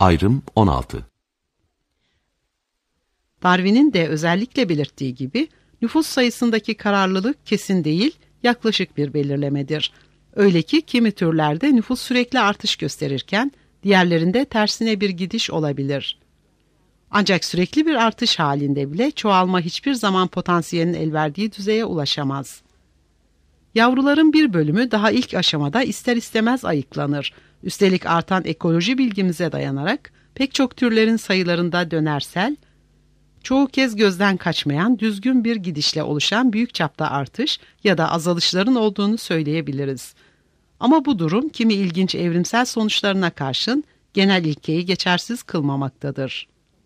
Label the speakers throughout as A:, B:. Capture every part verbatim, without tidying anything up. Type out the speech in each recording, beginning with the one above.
A: Ayrım on altı.
B: Darwin'in de özellikle belirttiği gibi nüfus sayısındaki kararlılık kesin değil, yaklaşık bir belirlemedir. Öyle ki kimi türlerde nüfus sürekli artış gösterirken diğerlerinde tersine bir gidiş olabilir. Ancak sürekli bir artış halinde bile çoğalma hiçbir zaman potansiyelin elverdiği düzeye ulaşamaz. Yavruların bir bölümü daha ilk aşamada ister istemez ayıklanır. Üstelik artan ekoloji bilgimize dayanarak pek çok türlerin sayılarında dönersel, çoğu kez gözden kaçmayan düzgün bir gidişle oluşan büyük çapta artış ya da azalışların olduğunu söyleyebiliriz. Ama bu durum kimi ilginç evrimsel sonuçlarına karşın genel ilkeyi geçersiz kılmamaktadır.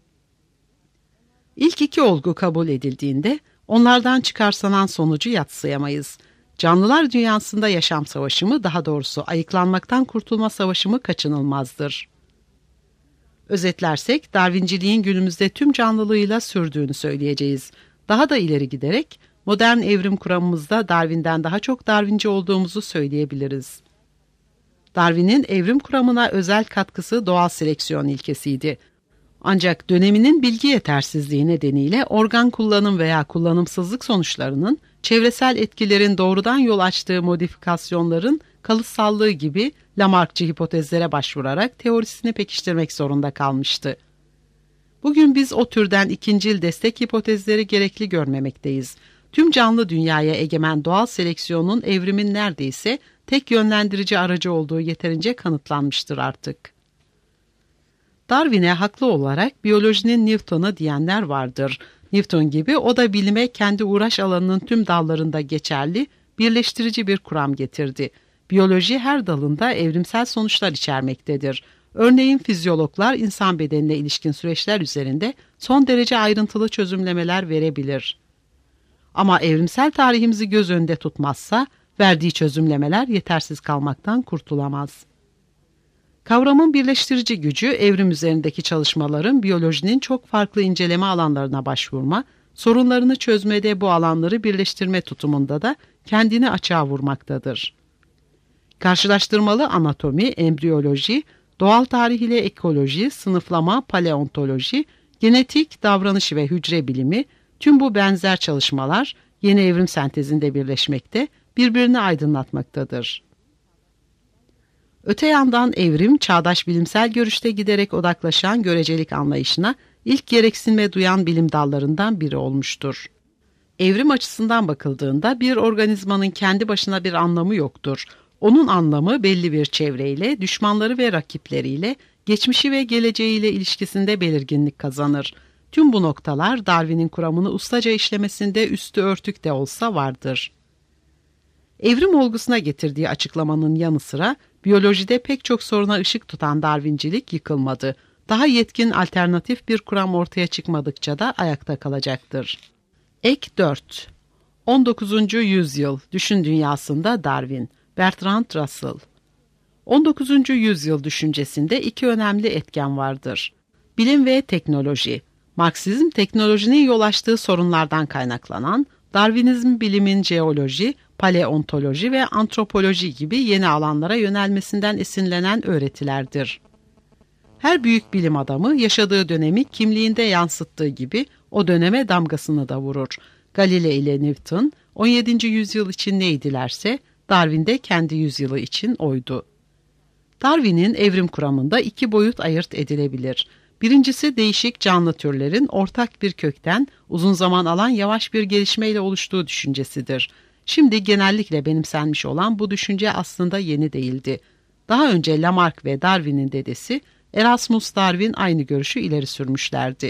B: İlk iki olgu kabul edildiğinde onlardan çıkarsanan sonucu yadsıyamayız. Canlılar dünyasında yaşam savaşımı, daha doğrusu ayıklanmaktan kurtulma savaşımı kaçınılmazdır. Özetlersek Darwinciliğin günümüzde tüm canlılığıyla sürdüğünü söyleyeceğiz. Daha da ileri giderek modern evrim kuramımızda Darwin'den daha çok Darwinci olduğumuzu söyleyebiliriz. Darwin'in evrim kuramına özel katkısı doğal seleksiyon ilkesiydi. Ancak döneminin bilgi yetersizliği nedeniyle organ kullanım veya kullanımsızlık sonuçlarının çevresel etkilerin doğrudan yol açtığı modifikasyonların kalıtsallığı gibi Lamarckçı hipotezlere başvurarak teorisini pekiştirmek zorunda kalmıştı. Bugün biz o türden ikincil destek hipotezleri gerekli görmemekteyiz. Tüm canlı dünyaya egemen doğal seleksiyonun evrimin neredeyse tek yönlendirici aracı olduğu yeterince kanıtlanmıştır artık. Darwin'e haklı olarak biyolojinin Newton'u diyenler vardır. Newton gibi o da bilime kendi uğraş alanının tüm dallarında geçerli, birleştirici bir kuram getirdi. Biyoloji her dalında evrimsel sonuçlar içermektedir. Örneğin fizyologlar insan bedenine ilişkin süreçler üzerinde son derece ayrıntılı çözümlemeler verebilir. Ama evrimsel tarihimizi göz önünde tutmazsa verdiği çözümlemeler yetersiz kalmaktan kurtulamaz. Kavramın birleştirici gücü evrim üzerindeki çalışmaların biyolojinin çok farklı inceleme alanlarına başvurma, sorunlarını çözmede bu alanları birleştirme tutumunda da kendini açığa vurmaktadır. Karşılaştırmalı anatomi, embriyoloji, doğal tarih ile ekoloji, sınıflama, paleontoloji, genetik, davranış ve hücre bilimi, tüm bu benzer çalışmalar yeni evrim sentezinde birleşmekte, birbirini aydınlatmaktadır. Öte yandan evrim, çağdaş bilimsel görüşte giderek odaklaşan görecelik anlayışına ilk gereksinme duyan bilim dallarından biri olmuştur. Evrim açısından bakıldığında bir organizmanın kendi başına bir anlamı yoktur. Onun anlamı belli bir çevreyle, düşmanları ve rakipleriyle, geçmişi ve geleceğiyle ilişkisinde belirginlik kazanır. Tüm bu noktalar Darwin'in kuramını ustaca işlemesinde üstü örtük de olsa vardır. Evrim olgusuna getirdiği açıklamanın yanı sıra biyolojide pek çok soruna ışık tutan Darwincilik yıkılmadı. Daha yetkin alternatif bir kuram ortaya çıkmadıkça da ayakta kalacaktır. Ek dört. on dokuzuncu yüzyıl düşün dünyasında Darwin, Bertrand Russell. on dokuzuncu yüzyıl düşüncesinde iki önemli etken vardır. Bilim ve teknoloji. Marksizm teknolojinin yol açtığı sorunlardan kaynaklanan, Darwinizm bilimin jeoloji, paleontoloji ve antropoloji gibi yeni alanlara yönelmesinden esinlenen öğretilerdir. Her büyük bilim adamı yaşadığı dönemi kimliğinde yansıttığı gibi o döneme damgasını da vurur. Galilei ile Newton on yedinci yüzyıl için neydilerse Darwin de kendi yüzyılı için oydu. Darwin'in evrim kuramında iki boyut ayırt edilebilir. Birincisi değişik canlı türlerin ortak bir kökten uzun zaman alan yavaş bir gelişmeyle oluştuğu düşüncesidir. Şimdi genellikle benimsenmiş olan bu düşünce aslında yeni değildi. Daha önce Lamarck ve Darwin'in dedesi Erasmus Darwin aynı görüşü ileri sürmüşlerdi.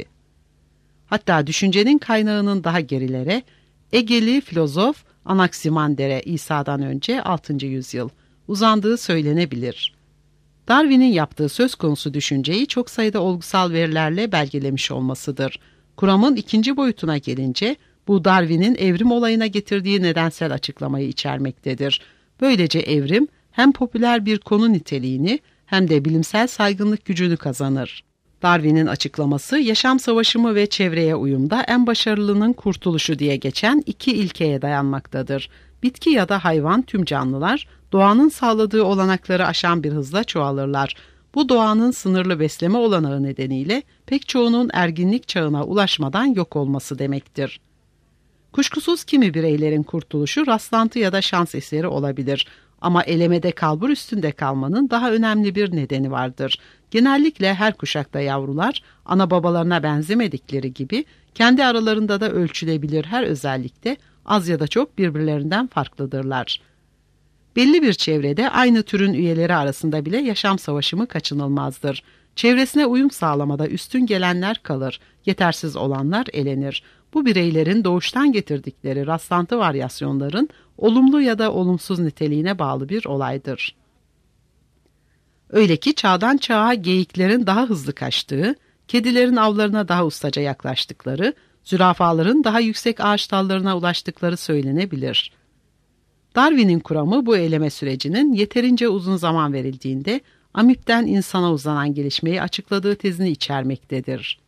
B: Hatta düşüncenin kaynağının daha gerilere, Egeli filozof Anaximander'e İsa'dan önce altıncı yüzyıl uzandığı söylenebilir. Darwin'in yaptığı söz konusu düşünceyi çok sayıda olgusal verilerle belgelemiş olmasıdır. Kuramın ikinci boyutuna gelince, bu Darwin'in evrim olayına getirdiği nedensel açıklamayı içermektedir. Böylece evrim hem popüler bir konu niteliğini hem de bilimsel saygınlık gücünü kazanır. Darwin'in açıklaması yaşam savaşımı ve çevreye uyumda en başarılının kurtuluşu diye geçen iki ilkeye dayanmaktadır. Bitki ya da hayvan tüm canlılar doğanın sağladığı olanakları aşan bir hızla çoğalırlar. Bu doğanın sınırlı besleme olanağı nedeniyle pek çoğunun erginlik çağına ulaşmadan yok olması demektir. Kuşkusuz kimi bireylerin kurtuluşu rastlantı ya da şans eseri olabilir. Ama elemede kalbur üstünde kalmanın daha önemli bir nedeni vardır. Genellikle her kuşakta yavrular ana babalarına benzemedikleri gibi kendi aralarında da ölçülebilir her özellikte az ya da çok birbirlerinden farklıdırlar. Belli bir çevrede aynı türün üyeleri arasında bile yaşam savaşımı kaçınılmazdır. Çevresine uyum sağlamada üstün gelenler kalır, yetersiz olanlar elenir. Bu bireylerin doğuştan getirdikleri rastlantı varyasyonların olumlu ya da olumsuz niteliğine bağlı bir olaydır. Öyle ki çağdan çağa geyiklerin daha hızlı kaçtığı, kedilerin avlarına daha ustaca yaklaştıkları, zürafaların daha yüksek ağaç dallarına ulaştıkları söylenebilir. Darwin'in kuramı bu eleme sürecinin yeterince uzun zaman verildiğinde amipten insana uzanan gelişmeyi açıkladığı tezini içermektedir.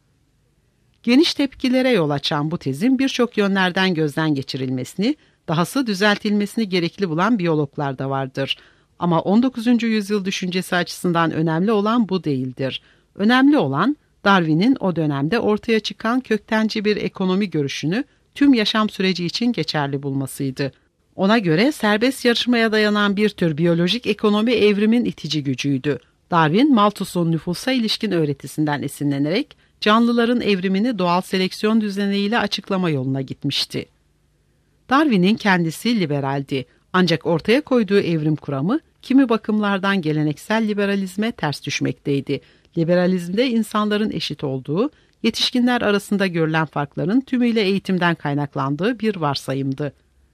B: Geniş tepkilere yol açan bu tezin birçok yönlerden gözden geçirilmesini, dahası düzeltilmesini gerekli bulan biyologlar da vardır. Ama on dokuzuncu yüzyıl düşüncesi açısından önemli olan bu değildir. Önemli olan Darwin'in o dönemde ortaya çıkan köktenci bir ekonomi görüşünü tüm yaşam süreci için geçerli bulmasıydı. Ona göre serbest yarışmaya dayanan bir tür biyolojik ekonomi evrimin itici gücüydü. Darwin, Malthus'un nüfusa ilişkin öğretisinden esinlenerek canlıların evrimini doğal seleksiyon düzeneğiyle açıklama yoluna gitmişti. Darwin'in kendisi liberaldi. Ancak ortaya koyduğu evrim kuramı kimi bakımlardan geleneksel liberalizme ters düşmekteydi. Liberalizmde insanların eşit olduğu, yetişkinler arasında görülen farkların tümüyle eğitimden kaynaklandığı bir varsayımdı.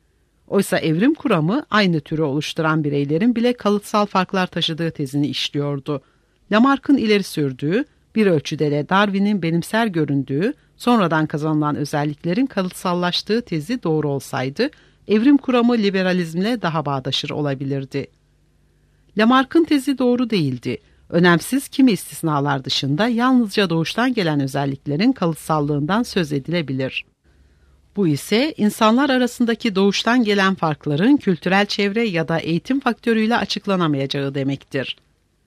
B: Oysa evrim kuramı aynı türü oluşturan bireylerin bile kalıtsal farklar taşıdığı tezini işliyordu. Lamarck'ın ileri sürdüğü, bir ölçüde de Darwin'in benimser göründüğü, sonradan kazanılan özelliklerin kalıtsallaştığı tezi doğru olsaydı, evrim kuramı liberalizmle daha bağdaşır olabilirdi. Lamarck'ın tezi doğru değildi. Önemsiz kimi istisnalar dışında yalnızca doğuştan gelen özelliklerin kalıtsallığından söz edilebilir. Bu ise insanlar arasındaki doğuştan gelen farkların kültürel çevre ya da eğitim faktörüyle açıklanamayacağı demektir.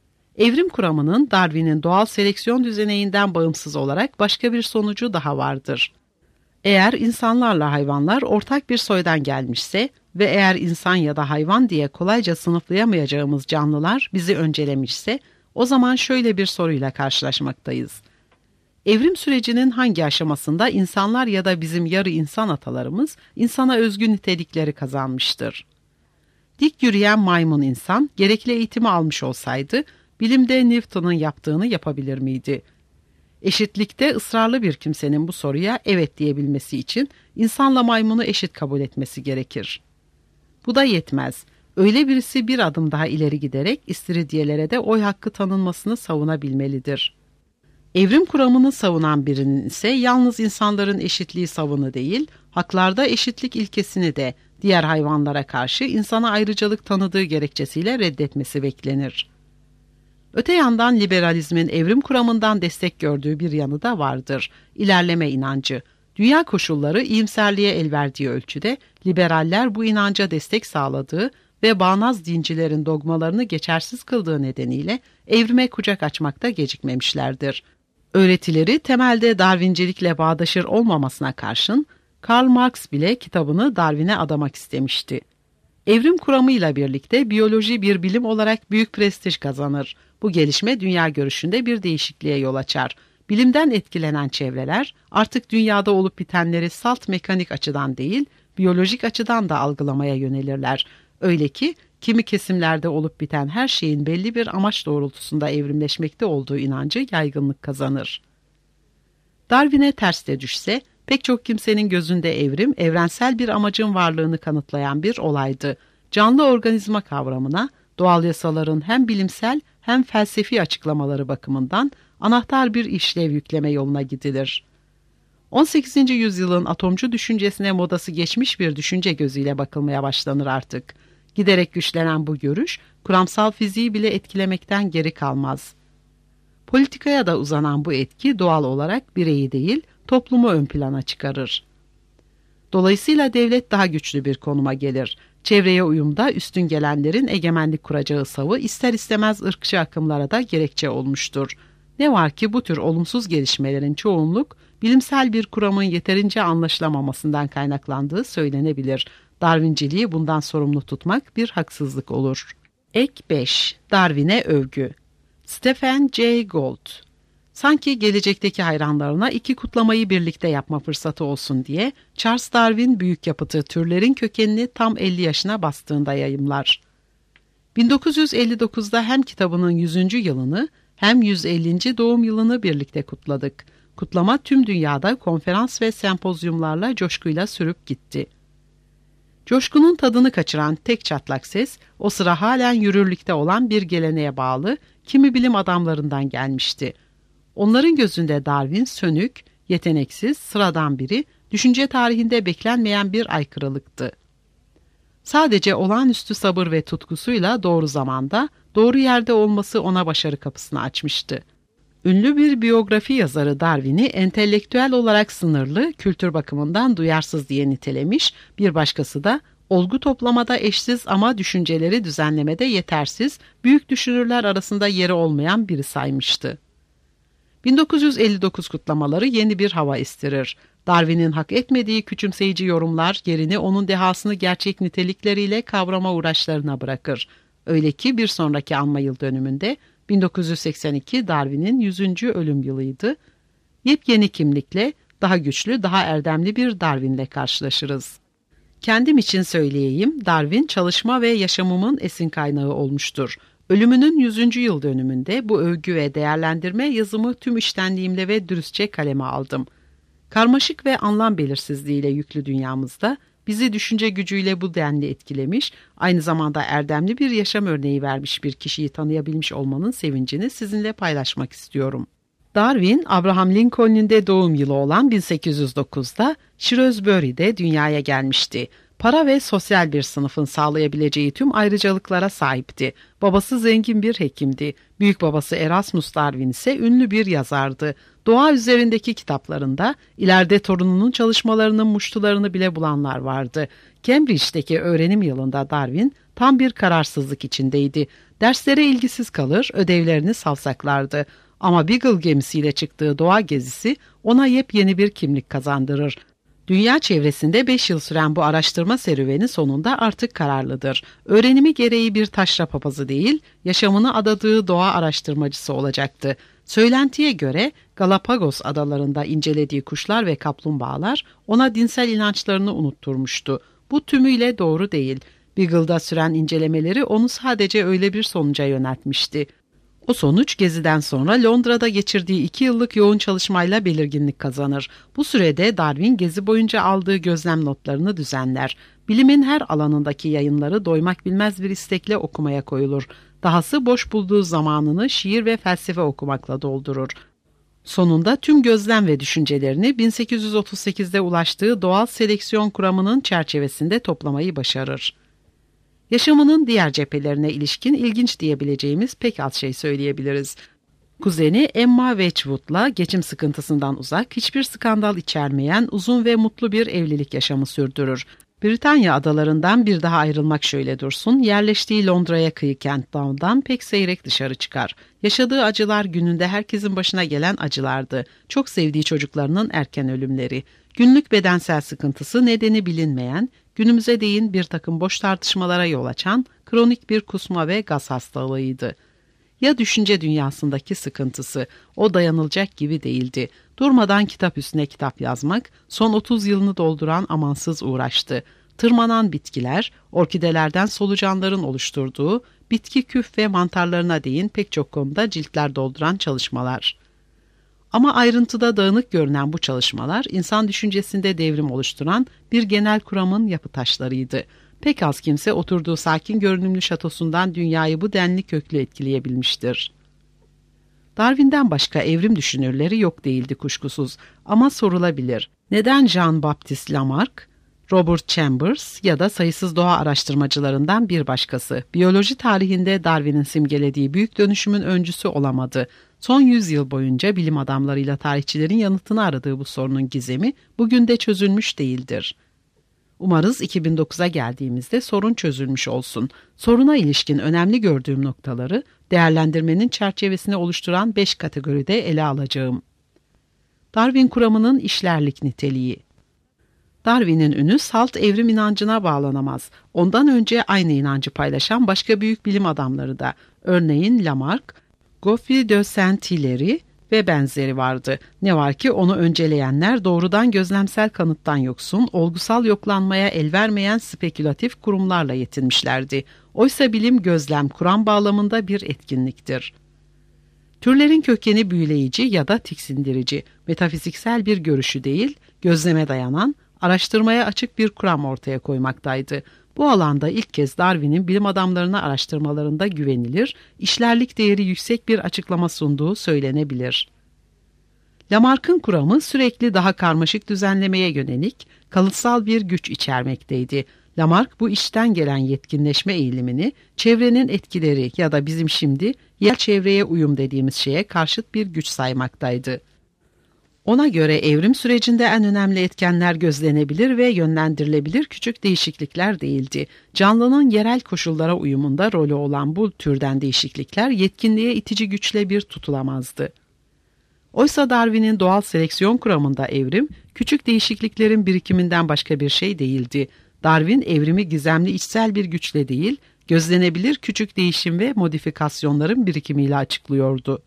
B: Evrim kuramının Darwin'in doğal seleksiyon düzeneğinden bağımsız olarak başka bir sonucu daha vardır. Eğer insanlarla hayvanlar ortak bir soydan gelmişse ve eğer insan ya da hayvan diye kolayca sınıflayamayacağımız canlılar bizi öncelemişse, o zaman şöyle bir soruyla karşılaşmaktayız. Evrim sürecinin hangi aşamasında insanlar ya da bizim yarı insan atalarımız insana özgü nitelikleri kazanmıştır? Dik yürüyen maymun insan gerekli eğitimi almış olsaydı, bilimde Newton'un yaptığını yapabilir miydi? Eşitlikte ısrarlı bir kimsenin bu soruya evet diyebilmesi için insanla maymunu eşit kabul etmesi gerekir. Bu da yetmez. Öyle birisi bir adım daha ileri giderek istiridyelere de oy hakkı tanınmasını savunabilmelidir. Evrim kuramını savunan birinin ise yalnız insanların eşitliği savını değil, haklarda eşitlik ilkesini de diğer hayvanlara karşı insana ayrıcalık tanıdığı gerekçesiyle reddetmesi beklenir. Öte yandan liberalizmin evrim kuramından destek gördüğü bir yanı da vardır. İlerleme inancı. Dünya koşulları iyimserliğe el verdiği ölçüde liberaller bu inanca destek sağladığı ve bağnaz dincilerin dogmalarını geçersiz kıldığı nedeniyle evrime kucak açmakta gecikmemişlerdir. Öğretileri temelde Darwincilikle bağdaşır olmamasına karşın Karl Marx bile kitabını Darwin'e adamak istemişti. Evrim kuramıyla birlikte biyoloji bir bilim olarak büyük prestij kazanır. Bu gelişme dünya görüşünde bir değişikliğe yol açar. Bilimden etkilenen çevreler artık dünyada olup bitenleri salt mekanik açıdan değil, biyolojik açıdan da algılamaya yönelirler. Öyle ki kimi kesimlerde olup biten her şeyin belli bir amaç doğrultusunda evrimleşmekte olduğu inancı yaygınlık kazanır. Darwin'e ters de düşse, pek çok kimsenin gözünde evrim, evrensel bir amacın varlığını kanıtlayan bir olaydı. Canlı organizma kavramına, doğal yasaların hem bilimsel hem felsefi açıklamaları bakımından anahtar bir işlev yükleme yoluna gidilir. on sekizinci yüzyılın atomcu düşüncesine modası geçmiş bir düşünce gözüyle bakılmaya başlanır artık. Giderek güçlenen bu görüş, kuramsal fiziği bile etkilemekten geri kalmaz. Politikaya da uzanan bu etki doğal olarak bireyi değil, toplumu ön plana çıkarır. Dolayısıyla devlet daha güçlü bir konuma gelir. Çevreye uyumda üstün gelenlerin egemenlik kuracağı savı ister istemez ırkçı akımlara da gerekçe olmuştur. Ne var ki bu tür olumsuz gelişmelerin çoğunluk bilimsel bir kuramın yeterince anlaşılamamasından kaynaklandığı söylenebilir. Darwinciliği bundan sorumlu tutmak bir haksızlık olur. Ek beş. Darwin'e övgü. Stephen Jay Gould. Sanki gelecekteki hayranlarına iki kutlamayı birlikte yapma fırsatı olsun diye Charles Darwin büyük yapıtı Türlerin Kökenini tam elli yaşına bastığında yayımlar. bin dokuz yüz elli dokuzda hem kitabının yüzüncü yılını hem yüz ellinci doğum yılını birlikte kutladık. Kutlama tüm dünyada konferans ve sempozyumlarla coşkuyla sürüp gitti. Coşkunun tadını kaçıran tek çatlak ses, o sıra halen yürürlükte olan bir geleneğe bağlı kimi bilim adamlarından gelmişti. Onların gözünde Darwin sönük, yeteneksiz, sıradan biri, düşünce tarihinde beklenmeyen bir aykırılıktı. Sadece olağanüstü sabır ve tutkusuyla doğru zamanda, doğru yerde olması ona başarı kapısını açmıştı. Ünlü bir biyografi yazarı Darwin'i entelektüel olarak sınırlı, kültür bakımından duyarsız diye nitelemiş, bir başkası da olgu toplamada eşsiz ama düşünceleri düzenlemede yetersiz, büyük düşünürler arasında yeri olmayan biri saymıştı. bin dokuz yüz elli dokuz kutlamaları yeni bir hava estirir. Darwin'in hak etmediği küçümseyici yorumlar yerini onun dehasını gerçek nitelikleriyle kavrama uğraşlarına bırakır. Öyle ki bir sonraki anma yıl dönümünde bin dokuz yüz seksen iki Darwin'in yüzüncü ölüm yılıydı. Yepyeni kimlikle, daha güçlü, daha erdemli bir Darwin'le karşılaşırız. Kendim için söyleyeyim, Darwin çalışma ve yaşamımın esin kaynağı olmuştur. Ölümünün yüzüncü yıl dönümünde bu övgü ve değerlendirme yazımı tüm içtenliğimle ve dürüstçe kaleme aldım. Karmaşık ve anlam belirsizliğiyle yüklü dünyamızda bizi düşünce gücüyle bu denli etkilemiş, aynı zamanda erdemli bir yaşam örneği vermiş bir kişiyi tanıyabilmiş olmanın sevincini sizinle paylaşmak istiyorum. Darwin, Abraham Lincoln'un de doğum yılı olan bin sekiz yüz dokuzda Shrewsbury'de dünyaya gelmişti. Para ve sosyal bir sınıfın sağlayabileceği tüm ayrıcalıklara sahipti. Babası zengin bir hekimdi. Büyük babası Erasmus Darwin ise ünlü bir yazardı. Doğa üzerindeki kitaplarında ileride torununun çalışmalarının muştularını bile bulanlar vardı. Cambridge'deki öğrenim yılında Darwin tam bir kararsızlık içindeydi. Derslere ilgisiz kalır, ödevlerini savsaklardı. Ama Beagle gemisiyle çıktığı doğa gezisi ona yepyeni bir kimlik kazandırır. Dünya çevresinde beş yıl süren bu araştırma serüveni sonunda artık kararlıdır. Öğrenimi gereği bir taşra papazı değil, yaşamını adadığı doğa araştırmacısı olacaktı. Söylentiye göre Galapagos adalarında incelediği kuşlar ve kaplumbağalar ona dinsel inançlarını unutturmuştu. Bu tümüyle doğru değil. Beagle'da süren incelemeleri onu sadece öyle bir sonuca yöneltmişti. O sonuç geziden sonra Londra'da geçirdiği iki yıllık yoğun çalışmayla belirginlik kazanır. Bu sürede Darwin gezi boyunca aldığı gözlem notlarını düzenler. Bilimin her alanındaki yayınları doymak bilmez bir istekle okumaya koyulur. Dahası boş bulduğu zamanını şiir ve felsefe okumakla doldurur. Sonunda tüm gözlem ve düşüncelerini bin sekiz yüz otuz sekizde ulaştığı doğal seleksiyon kuramının çerçevesinde toplamayı başarır. Yaşamının diğer cephelerine ilişkin ilginç diyebileceğimiz pek az şey söyleyebiliriz. Kuzeni Emma Wedgwood'la geçim sıkıntısından uzak, hiçbir skandal içermeyen uzun ve mutlu bir evlilik yaşamı sürdürür. Britanya adalarından bir daha ayrılmak şöyle dursun, yerleştiği Londra'ya kıyı Kent Town'dan pek seyrek dışarı çıkar. Yaşadığı acılar gününde herkesin başına gelen acılardı. Çok sevdiği çocuklarının erken ölümleri. Günlük bedensel sıkıntısı nedeni bilinmeyen, günümüze değin bir takım boş tartışmalara yol açan kronik bir kusma ve gaz hastalığıydı. Ya düşünce dünyasındaki sıkıntısı, o dayanılacak gibi değildi. Durmadan kitap üstüne kitap yazmak, son otuz yılını dolduran amansız uğraştı. Tırmanan bitkiler, orkidelerden solucanların oluşturduğu, bitki küf ve mantarlarına değin pek çok konuda ciltler dolduran çalışmalar. Ama ayrıntıda dağınık görünen bu çalışmalar, insan düşüncesinde devrim oluşturan bir genel kuramın yapı taşlarıydı. Pek az kimse oturduğu sakin görünümlü şatosundan dünyayı bu denli köklü etkileyebilmiştir. Darwin'den başka evrim düşünürleri yok değildi kuşkusuz ama sorulabilir. Neden Jean-Baptiste Lamarck, Robert Chambers ya da sayısız doğa araştırmacılarından bir başkası biyoloji tarihinde Darwin'in simgelediği büyük dönüşümün öncüsü olamadı? Son yüzyıl boyunca bilim adamlarıyla tarihçilerin yanıtını aradığı bu sorunun gizemi bugün de çözülmüş değildir. Umarız iki bin dokuza geldiğimizde sorun çözülmüş olsun. Soruna ilişkin önemli gördüğüm noktaları değerlendirmenin çerçevesini oluşturan beş kategoride ele alacağım. Darwin kuramının işlerlik niteliği. Darwin'in ünü salt evrim inancına bağlanamaz. Ondan önce aynı inancı paylaşan başka büyük bilim adamları da, örneğin Lamarck, Geoffroy de Saint-Hilaire ve benzeri vardı. Ne var ki onu önceleyenler doğrudan gözlemsel kanıttan yoksun, olgusal yoklanmaya el vermeyen spekülatif kurumlarla yetinmişlerdi. Oysa bilim gözlem, kuram bağlamında bir etkinliktir. Türlerin kökeni büyüleyici ya da tiksindirici, metafiziksel bir görüşü değil, gözleme dayanan, araştırmaya açık bir kuram ortaya koymaktaydı. Bu alanda ilk kez Darwin'in bilim adamlarına araştırmalarında güvenilir, işlerlik değeri yüksek bir açıklama sunduğu söylenebilir. Lamarck'ın kuramı sürekli daha karmaşık düzenlemeye yönelik, kalıtsal bir güç içermekteydi. Lamarck bu içten gelen yetkinleşme eğilimini, çevrenin etkileri ya da bizim şimdi yer çevreye uyum dediğimiz şeye karşıt bir güç saymaktaydı. Ona göre evrim sürecinde en önemli etkenler gözlenebilir ve yönlendirilebilir küçük değişiklikler değildi. Canlının yerel koşullara uyumunda rolü olan bu türden değişiklikler yetkinliğe itici güçle bir tutulamazdı. Oysa Darwin'in doğal seleksiyon kuramında evrim, küçük değişikliklerin birikiminden başka bir şey değildi. Darwin evrimi gizemli içsel bir güçle değil, gözlenebilir küçük değişim ve modifikasyonların birikimiyle açıklıyordu.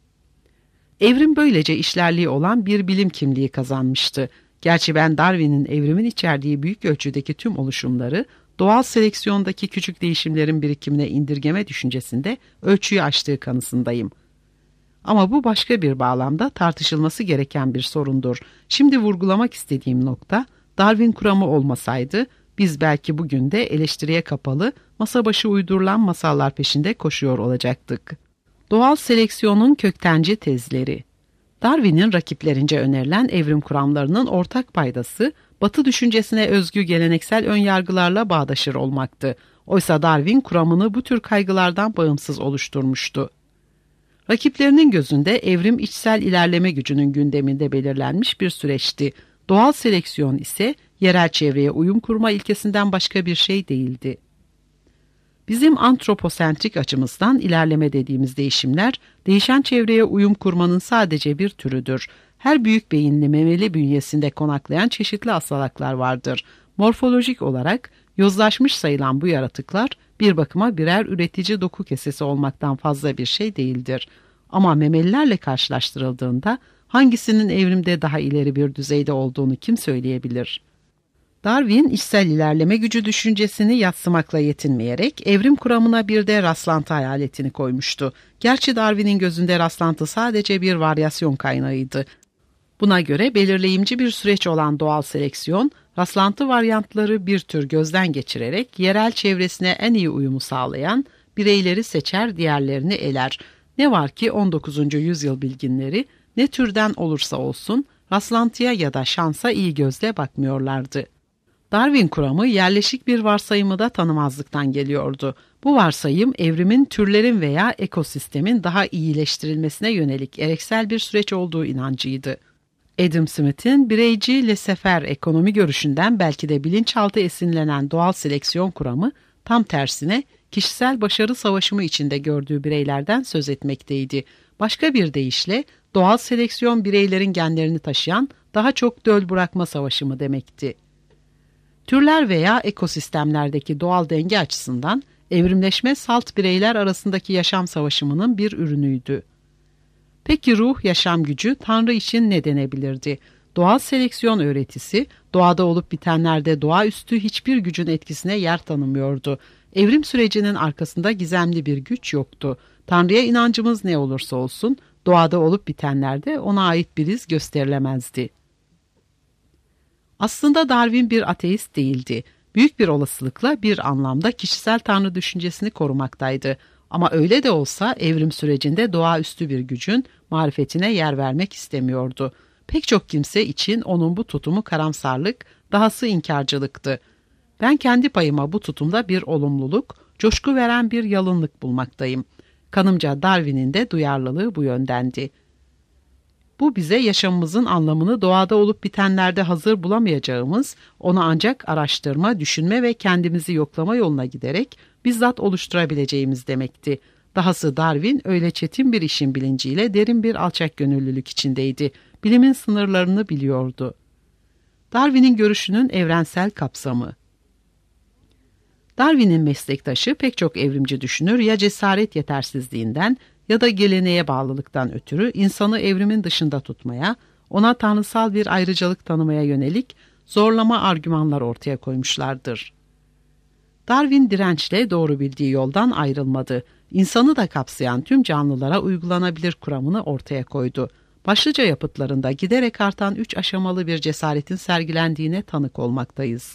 B: Evrim böylece işlerliği olan bir bilim kimliği kazanmıştı. Gerçi ben Darwin'in evrimin içerdiği büyük ölçüdeki tüm oluşumları, doğal seleksiyondaki küçük değişimlerin birikimine indirgeme düşüncesinde ölçüyü aştığı kanısındayım. Ama bu başka bir bağlamda tartışılması gereken bir sorundur. Şimdi vurgulamak istediğim nokta, Darwin kuramı olmasaydı, biz belki bugün de eleştiriye kapalı, masa başı uydurulan masallar peşinde koşuyor olacaktık. Doğal seleksiyonun köktenci tezleri. Darwin'in rakiplerince önerilen evrim kuramlarının ortak paydası, Batı düşüncesine özgü geleneksel önyargılarla bağdaşır olmaktı. Oysa Darwin kuramını bu tür kaygılardan bağımsız oluşturmuştu. Rakiplerinin gözünde evrim içsel ilerleme gücünün gündeminde belirlenmiş bir süreçti. Doğal seleksiyon ise yerel çevreye uyum kurma ilkesinden başka bir şey değildi. Bizim antroposentrik açımızdan ilerleme dediğimiz değişimler, değişen çevreye uyum kurmanın sadece bir türüdür. Her büyük beyinli memeli bünyesinde konaklayan çeşitli asalaklar vardır. Morfolojik olarak yozlaşmış sayılan bu yaratıklar, bir bakıma birer üretici doku kesesi olmaktan fazla bir şey değildir. Ama memelilerle karşılaştırıldığında, hangisinin evrimde daha ileri bir düzeyde olduğunu kim söyleyebilir? Darwin, içsel ilerleme gücü düşüncesini yadsımakla yetinmeyerek evrim kuramına bir de rastlantı hayaletini koymuştu. Gerçi Darwin'in gözünde rastlantı sadece bir varyasyon kaynağıydı. Buna göre belirleyimci bir süreç olan doğal seleksiyon, rastlantı varyantları bir tür gözden geçirerek yerel çevresine en iyi uyumu sağlayan bireyleri seçer, diğerlerini eler. Ne var ki on dokuzuncu yüzyıl bilginleri ne türden olursa olsun rastlantıya ya da şansa iyi gözle bakmıyorlardı. Darwin kuramı yerleşik bir varsayımı da tanımazlıktan geliyordu. Bu varsayım evrimin türlerin veya ekosistemin daha iyileştirilmesine yönelik ereksel bir süreç olduğu inancıydı. Adam Smith'in bireyci laissez-faire ekonomi görüşünden belki de bilinçaltı esinlenen doğal seleksiyon kuramı tam tersine kişisel başarı savaşımı içinde gördüğü bireylerden söz etmekteydi. Başka bir deyişle doğal seleksiyon bireylerin genlerini taşıyan daha çok döl bırakma savaşımı demekti. Türler veya ekosistemlerdeki doğal denge açısından evrimleşme salt bireyler arasındaki yaşam savaşımının bir ürünüydü. Peki ruh, yaşam gücü Tanrı için ne denebilirdi? Doğal seleksiyon öğretisi, doğada olup bitenlerde doğaüstü hiçbir gücün etkisine yer tanımıyordu. Evrim sürecinin arkasında gizemli bir güç yoktu. Tanrı'ya inancımız ne olursa olsun, doğada olup bitenlerde ona ait bir iz gösterilemezdi. Aslında Darwin bir ateist değildi. Büyük bir olasılıkla bir anlamda kişisel tanrı düşüncesini korumaktaydı. Ama öyle de olsa evrim sürecinde doğaüstü bir gücün marifetine yer vermek istemiyordu. Pek çok kimse için onun bu tutumu karamsarlık, dahası inkarcılıktı. Ben kendi payıma bu tutumda bir olumluluk, coşku veren bir yalınlık bulmaktayım. Kanımca Darwin'in de duyarlılığı bu yöndendi. Bu bize yaşamımızın anlamını doğada olup bitenlerde hazır bulamayacağımız, onu ancak araştırma, düşünme ve kendimizi yoklama yoluna giderek bizzat oluşturabileceğimiz demekti. Dahası Darwin öyle çetin bir işin bilinciyle derin bir alçakgönüllülük içindeydi. Bilimin sınırlarını biliyordu. Darwin'in görüşünün evrensel kapsamı. Darwin'in meslektaşı pek çok evrimci düşünür ya cesaret yetersizliğinden ya da geleneğe bağlılıktan ötürü insanı evrimin dışında tutmaya, ona tanrısal bir ayrıcalık tanımaya yönelik zorlama argümanlar ortaya koymuşlardır. Darwin dirençle doğru bildiği yoldan ayrılmadı. İnsanı da kapsayan tüm canlılara uygulanabilir kuramını ortaya koydu. Başlıca yapıtlarında giderek artan üç aşamalı bir cesaretin sergilendiğine tanık olmaktayız.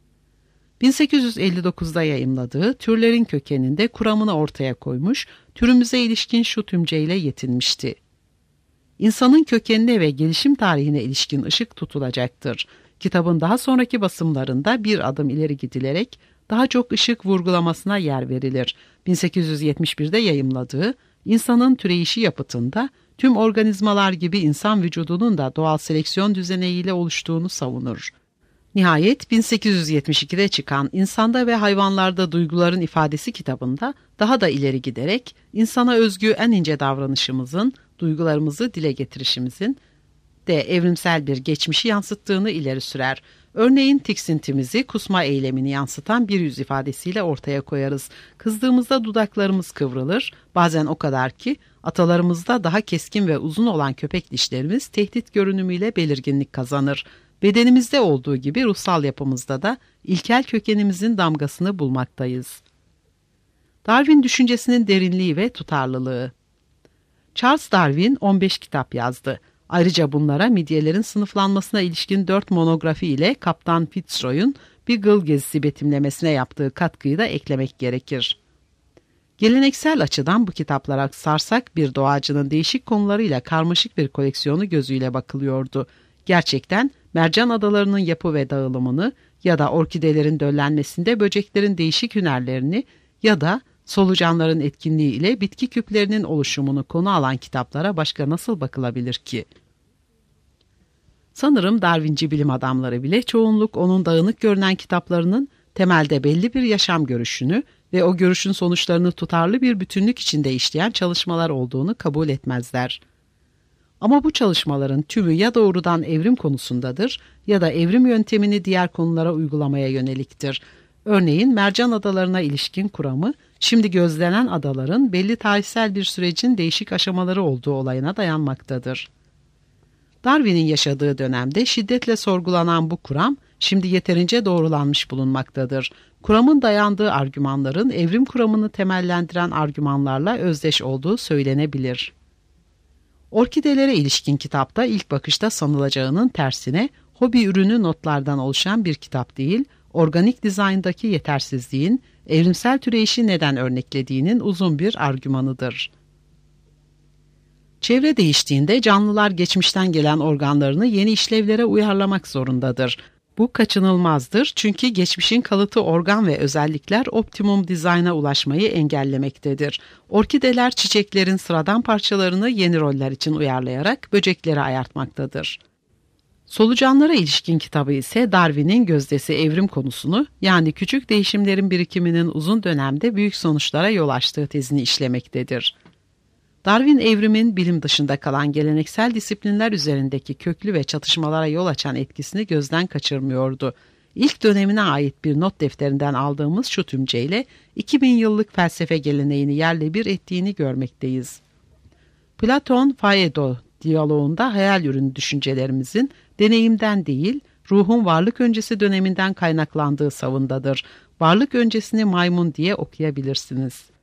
B: bin sekiz yüz elli dokuzda yayımladığı Türlerin Kökeninde kuramını ortaya koymuş, türümüze ilişkin şu tümceyle yetinmişti. İnsanın kökenine ve gelişim tarihine ilişkin ışık tutulacaktır. Kitabın daha sonraki basımlarında bir adım ileri gidilerek daha çok ışık vurgulamasına yer verilir. bin sekiz yüz yetmiş birde yayımladığı İnsanın Türeyişi yapıtında tüm organizmalar gibi insan vücudunun da doğal seleksiyon düzeneğiyle oluştuğunu savunur. Nihayet bin sekiz yüz yetmiş ikide çıkan İnsanda ve Hayvanlarda Duyguların İfadesi kitabında daha da ileri giderek insana özgü en ince davranışımızın, duygularımızı dile getirişimizin de evrimsel bir geçmişi yansıttığını ileri sürer. Örneğin tiksintimizi kusma eylemini yansıtan bir yüz ifadesiyle ortaya koyarız. Kızdığımızda dudaklarımız kıvrılır, bazen o kadar ki atalarımızda daha keskin ve uzun olan köpek dişlerimiz tehdit görünümüyle belirginlik kazanır. Bedenimizde olduğu gibi ruhsal yapımızda da ilkel kökenimizin damgasını bulmaktayız. Darwin düşüncesinin derinliği ve tutarlılığı. Charles Darwin on beş kitap yazdı. Ayrıca bunlara midyelerin sınıflanmasına ilişkin dört monografi ile Kaptan Fitzroy'un Beagle gezisi betimlemesine yaptığı katkıyı da eklemek gerekir. Geleneksel açıdan bu kitaplara sarsak bir doğacının değişik konularıyla karmaşık bir koleksiyonu gözüyle bakılıyordu. Gerçekten mercan adalarının yapı ve dağılımını ya da orkidelerin döllenmesinde böceklerin değişik hünerlerini ya da solucanların etkinliği ile bitki küplerinin oluşumunu konu alan kitaplara başka nasıl bakılabilir ki? Sanırım Darwinci bilim adamları bile çoğunluk onun dağınık görünen kitaplarının temelde belli bir yaşam görüşünü ve o görüşün sonuçlarını tutarlı bir bütünlük içinde işleyen çalışmalar olduğunu kabul etmezler. Ama bu çalışmaların tümü ya doğrudan evrim konusundadır ya da evrim yöntemini diğer konulara uygulamaya yöneliktir. Örneğin mercan adalarına ilişkin kuramı, şimdi gözlenen adaların belli tarihsel bir sürecin değişik aşamaları olduğu olayına dayanmaktadır. Darwin'in yaşadığı dönemde şiddetle sorgulanan bu kuram, şimdi yeterince doğrulanmış bulunmaktadır. Kuramın dayandığı argümanların evrim kuramını temellendiren argümanlarla özdeş olduğu söylenebilir. Orkidelere ilişkin kitapta ilk bakışta sanılacağının tersine hobi ürünü notlardan oluşan bir kitap değil, organik dizayndaki yetersizliğin evrimsel türeyişi neden örneklediğinin uzun bir argümanıdır. Çevre değiştiğinde canlılar geçmişten gelen organlarını yeni işlevlere uyarlamak zorundadır. Bu kaçınılmazdır çünkü geçmişin kalıtı organ ve özellikler optimum dizayna ulaşmayı engellemektedir. Orkideler çiçeklerin sıradan parçalarını yeni roller için uyarlayarak böceklere ayartmaktadır. Solucanlara ilişkin kitabı ise Darwin'in gözdesi evrim konusunu, yani küçük değişimlerin birikiminin uzun dönemde büyük sonuçlara yol açtığı tezini işlemektedir. Darwin evrimin bilim dışında kalan geleneksel disiplinler üzerindeki köklü ve çatışmalara yol açan etkisini gözden kaçırmıyordu. İlk dönemine ait bir not defterinden aldığımız şu tümceyle iki bin yıllık felsefe geleneğini yerle bir ettiğini görmekteyiz. Platon, Phaedo diyaloğunda hayal ürünü düşüncelerimizin deneyimden değil, ruhun varlık öncesi döneminden kaynaklandığı savundadır. Varlık öncesini maymun diye okuyabilirsiniz.